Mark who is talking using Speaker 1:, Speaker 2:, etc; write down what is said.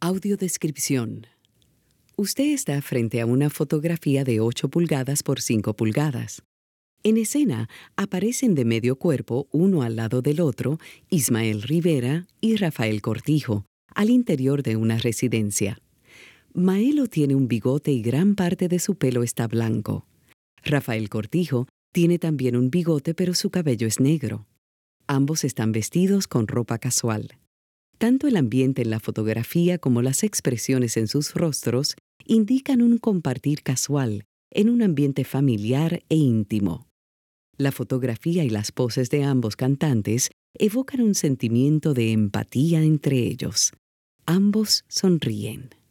Speaker 1: Audiodescripción. Usted está frente a una fotografía de 8 pulgadas por 5 pulgadas. En escena aparecen de medio cuerpo, uno al lado del otro, Ismael Rivera y Rafael Cortijo, al interior de una residencia. Maelo tiene un bigote y gran parte de su pelo está blanco. Rafael Cortijo tiene también un bigote, pero su cabello es negro. Ambos están vestidos con ropa casual. Tanto el ambiente en la fotografía como las expresiones en sus rostros indican un compartir casual en un ambiente familiar e íntimo. La fotografía y las poses de ambos cantantes evocan un sentimiento de empatía entre ellos. Ambos sonríen.